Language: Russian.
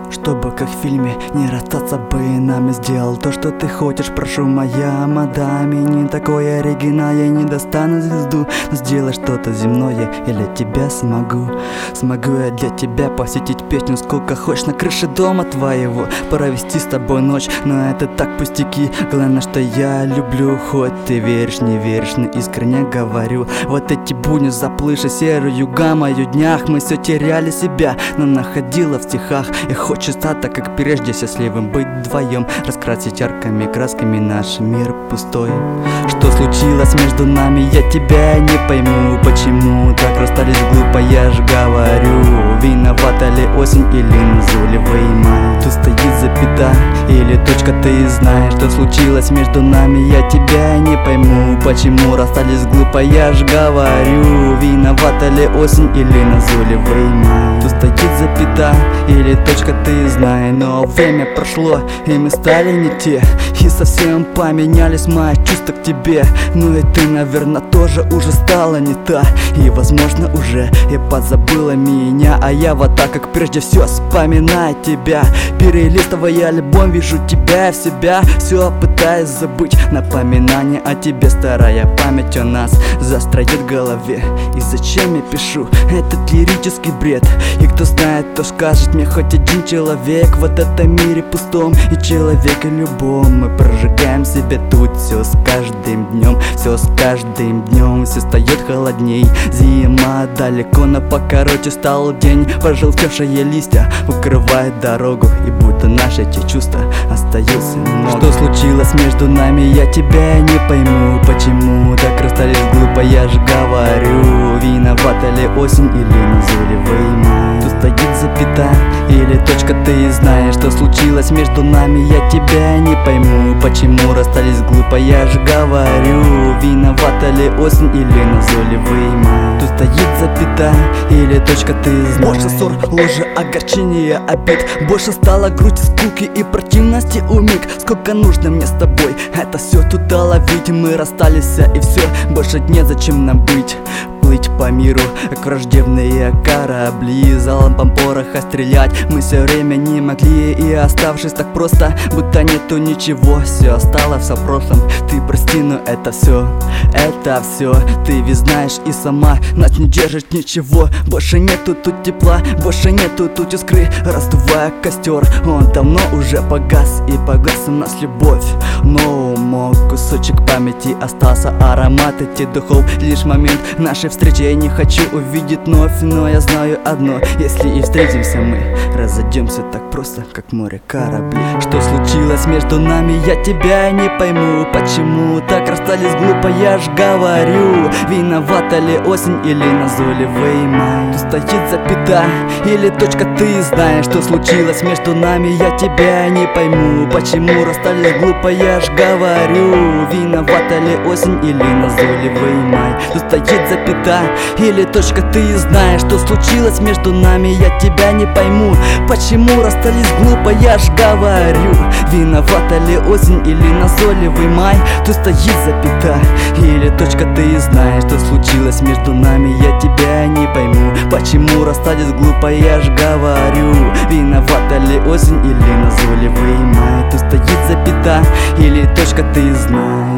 Чтобы, как в фильме, не расстаться бы нам. И сделал то, что ты хочешь, прошу, моя мадам. И не такой оригинал, я не достану звезду, но сделай что-то земное, я для тебя смогу. Смогу я для тебя посетить песню сколько хочешь на крыше дома твоего, провести с тобой ночь, но это так пустяки. Главное, что я люблю, хоть ты веришь, не веришь, но искренне говорю. Вот эти будни заплывшие серую гаммою днях, мы все теряли себя, но находила в стихах. И хочется так, как прежде, счастливым быть вдвоем, раскрасить яркими красками наш мир пустой. Что случилось между нами, я тебя не пойму. Почему так расстались глупо, я ж говорю. Виновата ли осень или назойливый май? Тут стоит запятая или точка, ты знаешь, что случилось между нами, я тебя не пойму. Почему расстались глупо, я ж говорю. Виновата ли осень или назойливый май? Тут стоит запятая или точка, ты знаешь. Но время прошло, и мы стали не те, и совсем поменялись мои чувства к тебе. Ну и ты, наверное, тоже уже стала не та, и, возможно, уже и подзабыла меня. А я вот так, как прежде, все вспоминаю тебя. Перелистывая альбом, вижу тебя в себя, все пытаюсь забыть. Напоминание о тебе, старая память о нас застряет в голове. И зачем я пишу этот лирический бред? И кто знает, кто скажет мне хоть один человек в этом мире пустом и человеке любом. Мы прожигаем себе тут все с каждым днем, все с каждым днем, все стает холодней. Зима далеко, но покороче стал день. Пожелтевшие листья укрывают дорогу, и будто наши эти чувства остаются много. Что случилось между нами, я тебя не пойму. Почему так расстались глупо, я ж говорю. Виновата ли осень или назойливый май? Тут стоит запятая или точка, ты знаешь, что случилось между нами, я тебя не пойму. Почему расстались глупо, я ж говорю. Виновата ли осень или назойливый май? Тут стоит запятая или точка, ты знаешь. Больше ссор, ложи, огорчения, обид, больше стало грусти, скуки и противности у миг. Сколько нужно мне с тобой это все тут ловить. Мы расстались, и все, больше незачем нам быть. Плыть по миру, как враждебные корабли, залпом пороха стрелять мы все время не могли. И оставшись так просто, будто нету ничего, все осталось в прошлом. Ты прости, но это все ты ведь знаешь и сама, нас не держит ничего. Больше нету тут тепла, больше нету тут искры. Раздувая костер, он давно уже погас, и погас у нас любовь. Но мой кусочек памяти остался, аромат этих духов. Лишь момент нашей встречи я не хочу увидеть вновь, но я знаю одно: если и встретимся мы, разойдемся так просто, как море корабли. Что случилось между нами, я тебя не пойму. Почему так расстались глупо, я ж говорю. Виновата ли осень или назойливый май? Тут стоит запятая или точка, ты знаешь, что случилось между нами, я тебя не пойму. Почему расстались глупо, я ж говорю. Виновата ли осень или назойливый май? Тут стоит запятая или точка, ты знаешь, что случилось между нами, я тебя не пойму. Почему расстались глупо, я ж говорю. Виновата ли осень или назойливый май? Тут стоит запятая или точка, ты знаешь, что случилось между нами, я тебя не пойму. Почему расстались глупо, я ж говорю. Виновата ли осень или назойливый май? Тут стоит запятая или точка, ты знаешь.